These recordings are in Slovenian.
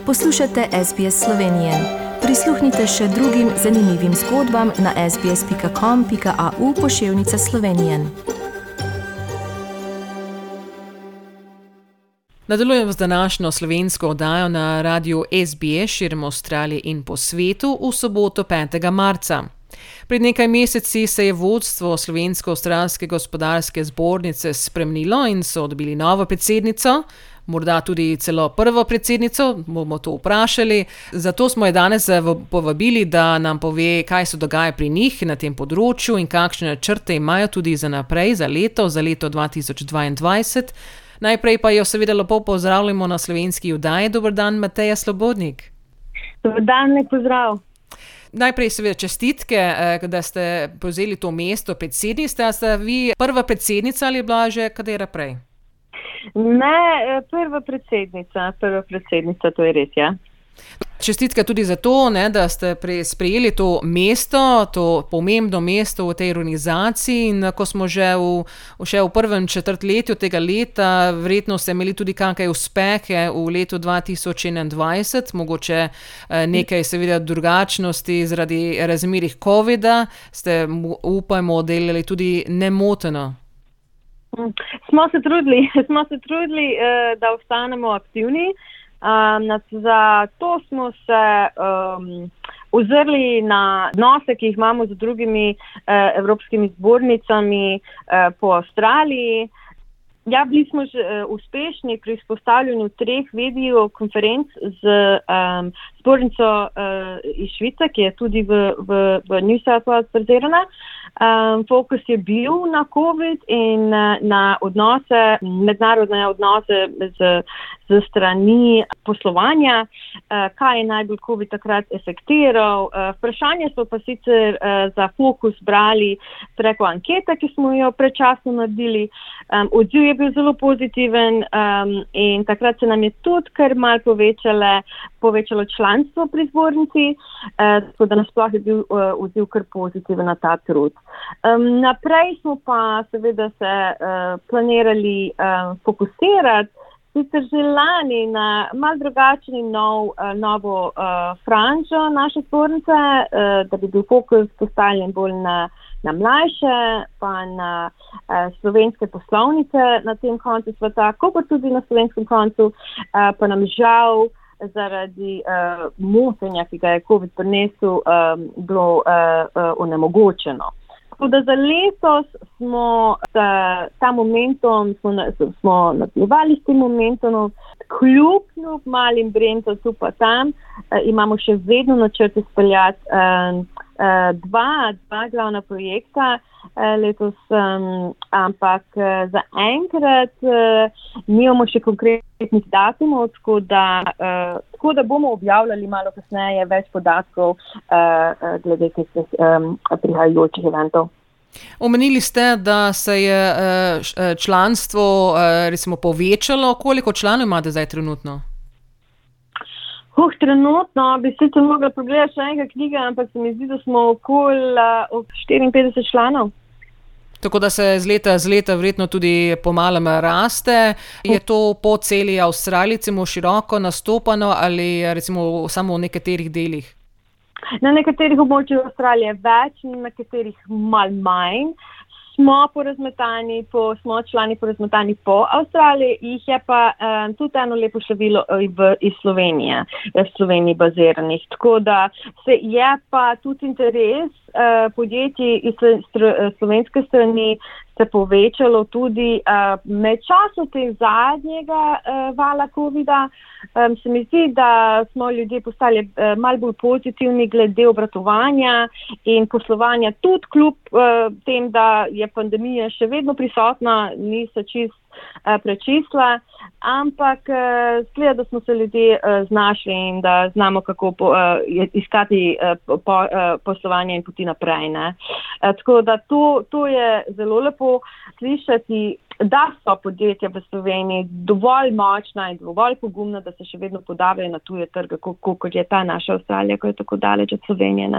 Poslušate SBS Slovenije. Prisluhnite še drugim zanimivim zgodbam na sbs.com.au/Slovenije. Nadaljujemo z današnjo slovensko oddajo na radiu SBS širom Avstralije in po svetu v soboto 5. marca. Pred nekaj meseci se je vodstvo Slovensko-avstralske gospodarske zbornice spremenilo in so dobili novo predsednico, morda tudi celo prvo predsednico, bomo to vprašali. Zato smo jo danes povabili, da nam pove, kaj se dogaja pri njih na tem področju in kakšne načrte imajo tudi za naprej, za leto 2022. Najprej pa jo seveda lepo pozdravljamo na slovenski oddaji. Dober dan, Mateja Slobodnik. Dober dan, lep pozdrav. Najprej seveda čestitke, da ste povzeli to mesto predsednice. Ste vi prva predsednica ali je bila že katera prej? Ne, prva predsednica, to je res, ja. Čestitke tudi za to, da ste sprejeli to mesto, to pomembno mesto v tej organizaciji, in ko smo še v prvem četrtletju tega leta, verjetno ste imeli tudi kakšne uspehe v letu 2021, mogoče nekaj seveda drugačnosti zaradi razmerih covida, ste upajmo delali tudi nemoteno. Smo se trudili, da ostanemo aktivni. Za to smo se ozrli na odnose, ki jih imamo z drugimi evropskimi zbornicami po Avstraliji. Ja, bili smo že uspešni pri izpostavljanju 3 videokonferenc z zbornico iz Švice, ki je tudi v New South Wales bazirana. Fokus je bil na COVID in na odnose, mednarodne odnose z strani poslovanja, kaj je najbolj COVID takrat efektiral. Vprašanje so pa sicer za fokus brali preko ankete, ki smo jo predčasno naredili. Odziv je bil zelo pozitiven in takrat se nam je tudi kar malo povečalo članstvo pri zbornici, tako da nasploh je bil odziv kar pozitiven na ta trud. Naprej smo pa seveda se planirali fokusirati sicer že lani na malo drugačen in novo franžo naše zbornice, da bi bil fokus postavljen bolj na mlajše, pa na slovenske poslovnice na tem koncu sveta, kot tudi na slovenskem koncu, pa nam žal zaradi motenja, ki ga je COVID prinesel, bilo onemogočeno. Tako da za letos smo ta momentum, smo nadaljevali s tem momentumom, kljub malim brendom tu pa tam, imamo še vedno načrt izpeljati dva glavna projekta letos, ampak zaenkrat nimamo še konkretnih datumov, tako da bomo objavljali malo kasneje več podatkov glede teh prihajajočih eventov. Omenili ste, da se je članstvo recimo povečalo. Koliko članov imate zdaj trenutno? Trenutno bi sicer mogla pogledati še enega knjiga, ampak se mi zdi, da smo okoli 54 članov. Tako da se z leta verjetno tudi pomalem raste. Je to po celi Avstraliji recimo široko nastopano ali recimo samo v nekaterih delih? Na nekaterih območjih Avstralije več, na nekaterih malo manj. Smo člani porazmetani po Avstraliji, jih je pa tudi eno lepo število iz Slovenije, v Sloveniji baziranih. Tako da je pa tudi interes podjetij iz slovenske strani se povečalo tudi med časom tega zadnjega vala COVID-a. Se mi zdi, da smo ljudje postali malo bolj pozitivni glede obratovanja in poslovanja, tudi kljub tem, da je pandemija še vedno prisotna, ni se čisto prečistila, ampak zgleda, da smo se ljudje znašli in da znamo, kako iskati poslovanje in poti naprej. Tako da to je zelo lepo slišati, da so podjetja v Sloveniji dovolj močna in dovolj pogumna, da se še vedno podavijo na tuje trge, kot je ta naša Avstralija, ko je tako daleč od Slovenije.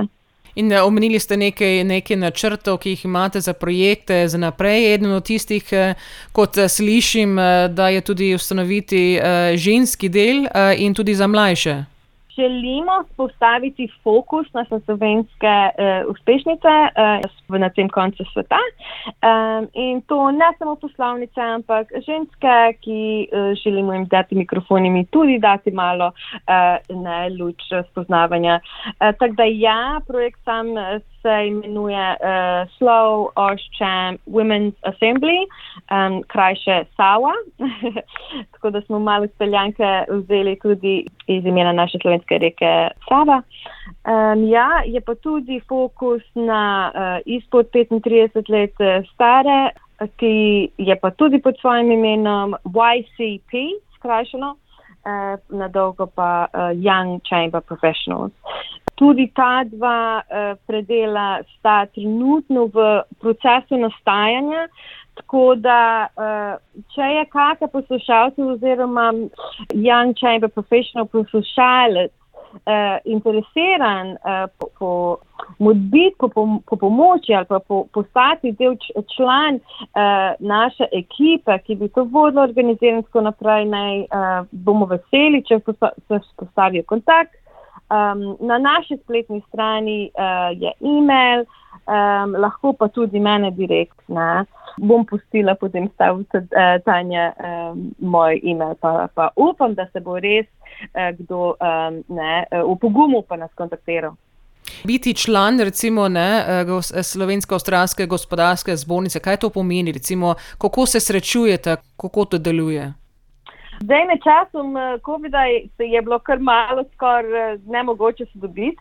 In omenili ste nekaj načrtov, ki jih imate za projekte za naprej. Eden od tistih, kot slišim, da je tudi ustanoviti ženski del in tudi za mlajše. Želimo spostaviti fokus na slovenske uspešnice na tem koncu sveta. In to ne samo poslovnice, ampak ženske, ki želimo jim dati mikrofon in tudi dati malo luč spoznavanja. Tako da projekt sam se imenuje Slow Oshcham Women's Assembly, krajše SAWA. Tako da smo malo speljanke vzeli tudi iz imena naše slovenske reke Sava. Je pa tudi fokus na izpod 35 let stare, ki je pa tudi pod svojim imenom YCP, skrajšano, na dolgo pa Young Chamber Professionals. Tudi ta dva predela sta trenutno v procesu nastajanja, tako da če je kakšen poslušalcev oziroma Young Chamber Professional poslušalec interesiran po pomoči ali pa postati del član naše ekipe, ki bi to vodila organizirano naprej, bomo veseli, če se postavijo kontakt. Na naši spletni strani je e-mail, lahko pa tudi mene direktno. Bom pustila potem staviti Tanja moj e-mail, pa upam, da se bo res kdo v pogumu pa nas kontaktiral. Biti član, recimo, Slovensko-avstralske gospodarske zbornice, kaj to pomeni, recimo, kako se srečujete, kako to deluje? Zdaj, med časom COVID-a je bilo kar malo, skoraj nemogoče se dobiti.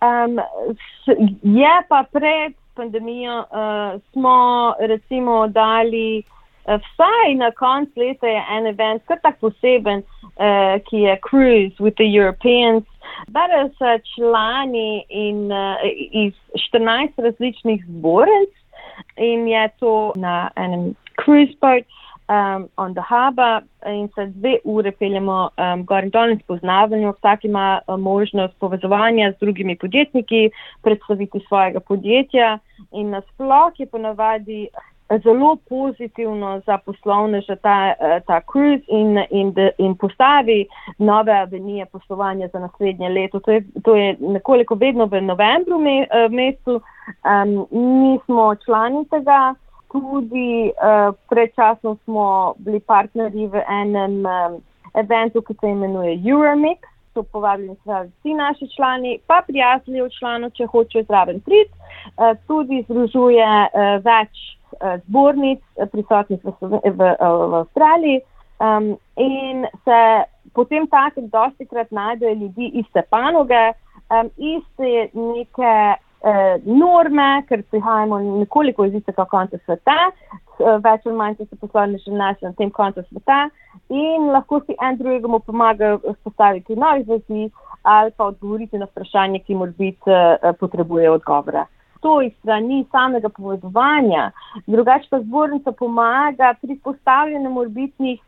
Je pa pred pandemijo smo recimo dali vsaj na konc leta je en event, kar tak poseben, ki je Cruise with the Europeans. Bere se člani iz 14 različnih zbornic in je to na enem cruise boat on the harbour in se 2 ure peljemo gor in dol in spoznavanju. Vsak ima možnost povezovanja z drugimi podjetniki, predstaviti svojega podjetja in nasploh je ponavadi zelo pozitivno za poslovneže ta cruise in postavi nove avenije poslovanja za naslednje leto. To je nekoliko vedno v novembru mesecu. Mi smo člani tega. Tudi predčasno smo bili partnerji v enem eventu, ki se imenuje Euromix. So povabljeni vsi naši člani, pa prijatelji od članov, če hočejo zraven priti. Tudi združuje več zbornic prisotnih v Avstraliji in se potem tako dostikrat najdejo ljudi iste panoge, iste neke norme, ker prihajamo nekoliko iz istega konca sveta, več ali manj se poslovneži našli na tem koncu sveta in lahko si en drugemu pomagajo vzpostaviti novih vezi ali pa odgovoriti na vprašanje, ki morebiti potrebuje odgovore. To iz strani samega povezovanja, drugače pa zbornica pomaga pri postavljanju morebitnih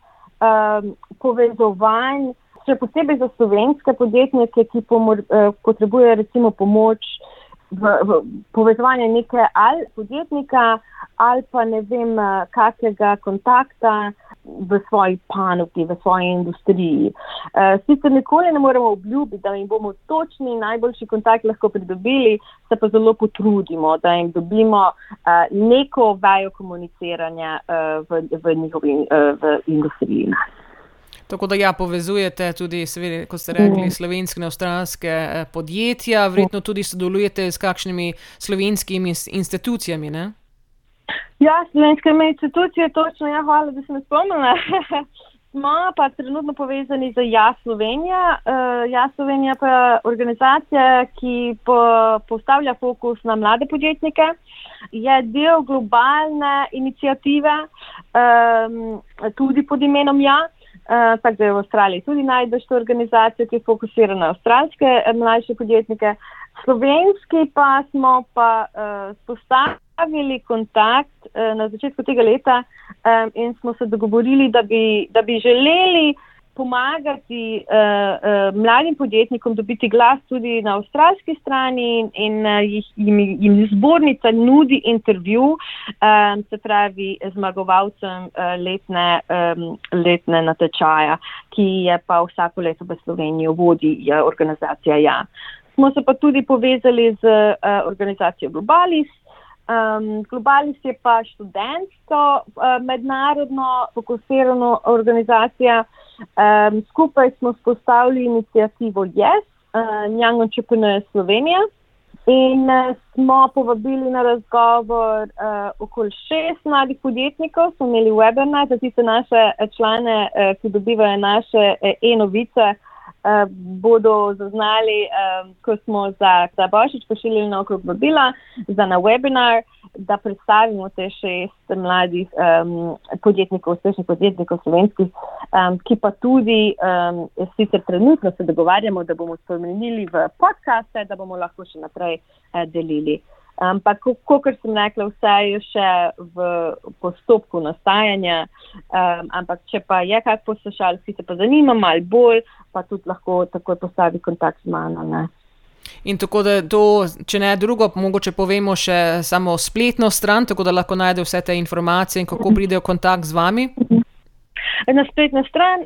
povezovanj, še posebej za slovenske podjetnike, ki potrebujejo recimo pomoč v povezovanje neke ali podjetnika ali pa ne vem kakega kontakta v svoji panogi, v svoji industriji. Sicer nikoli ne moremo obljubiti, da jim bomo točni najboljši kontakt lahko pridobili, se pa zelo potrudimo, da jim dobimo neko vejo komuniciranja v njihovi industriji. Tako da povezujete tudi, seveda, kot ste rekli, slovenske in avstralske podjetja, verjetno tudi sodelujete s kakšnimi slovenskimi institucijami, ne? Ja, slovenske institucije, točno, hvala, da si me spomnila. Smo pa trenutno povezani z Slovenija. Slovenija pa je organizacija, ki postavlja fokus na mlade podjetnike. Je del globalne iniciative, tudi pod imenom tako da v Avstraliji tudi najdeš to organizacijo, ki je fokusirana na avstralske mlajše podjetnike. Slovenski pa smo pa spostavili kontakt na začetku tega leta in smo se dogovorili, da bi želeli pomagati mladim podjetnikom dobiti glas tudi na avstralski strani in jim zbornica nudi intervju, se pravi zmagovalcem letne natečaja, ki je pa vsako leto v Sloveniji vodi organizacija Ja. Smo se pa tudi povezali z organizacijo Globalis. Globalis je pa študentsko mednarodno fokusirano organizacija. Skupaj smo spostavili inicijativo Yes, Young Entrepreneurs Slovenija, in smo povabili na razgovor okoli 6 mladih podjetnikov. Smo imeli webinar za tiste naše člane, ki dobivajo naše e-novice, bodo zaznali, ko smo za Božič pošiljali na okrog vabila za na webinar, da predstavimo te 6 mladih podjetnikov, uspešnih podjetnikov slovenskih, ki pa tudi sicer trenutno se dogovarjamo, da bomo spremenili v podcaste, da bomo lahko še naprej delili. Ampak, kakor sem rekla, vse je še v postopku nastajanja, ampak če pa je kak poslušalec, ki se pa zanima malo bolj, pa tudi lahko takoj postavi kontakt z mano, ne. In tako da to, če ne drugo, mogoče povemo še samo spletno stran, tako da lahko najde vse te informacije in kako pridejo v kontakt z vami. Na spletna stran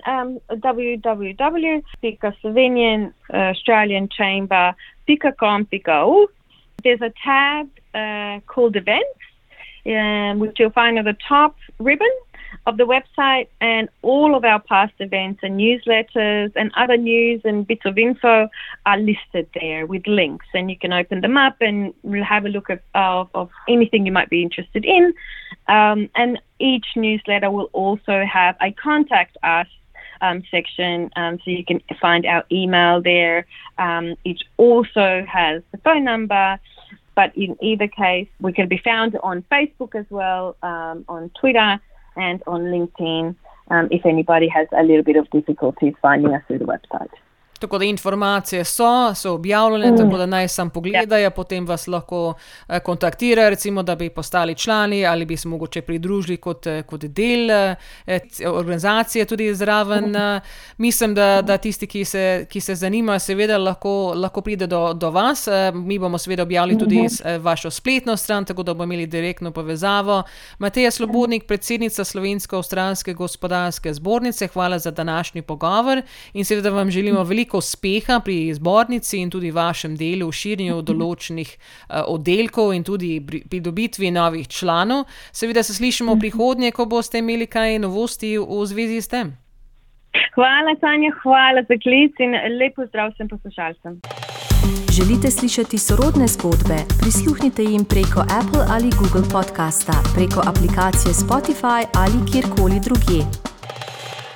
www.slovenian-australian-chamber.com.au. There's a tab called Events, which you'll find at the top ribbon of the website, and all of our past events and newsletters and other news and bits of info are listed there with links, and you can open them up and have a look at of anything you might be interested in. And each newsletter will also have a contact us section, so you can find our email there. It also has the phone number, but in either case, we can be found on Facebook as well, on Twitter and on LinkedIn, if anybody has a little bit of difficulties finding us through the website. Tako da informacije so objavljene, tako da naj sam pogledajo, potem vas lahko kontaktirajo, recimo, da bi postali člani ali bi se mogoče pridružili kot del organizacije tudi zraven. Mislim, da tisti, ki se zanimajo, seveda lahko pride do vas. Mi bomo seveda objavili tudi vašo spletno stran, tako da bomo imeli direktno povezavo. Mateja Slobodnik, predsednica Slovensko-avstralske gospodarske zbornice, hvala za današnji pogovor in seveda vam želimo veliko uspeha pri zbornici in tudi vašem delu v širjenju določenih oddelkov in tudi pri dobitvi novih članov. Seveda se slišimo v prihodnje, ko boste imeli kaj novosti v zvezi s tem. Hvala, Tanja, hvala za klic in lep pozdrav vsem poslušalcem. Želite slišati sorodne zgodbe? Prisluhnite jim preko Apple ali Google podcasta, preko aplikacije Spotify ali kjerkoli drugje.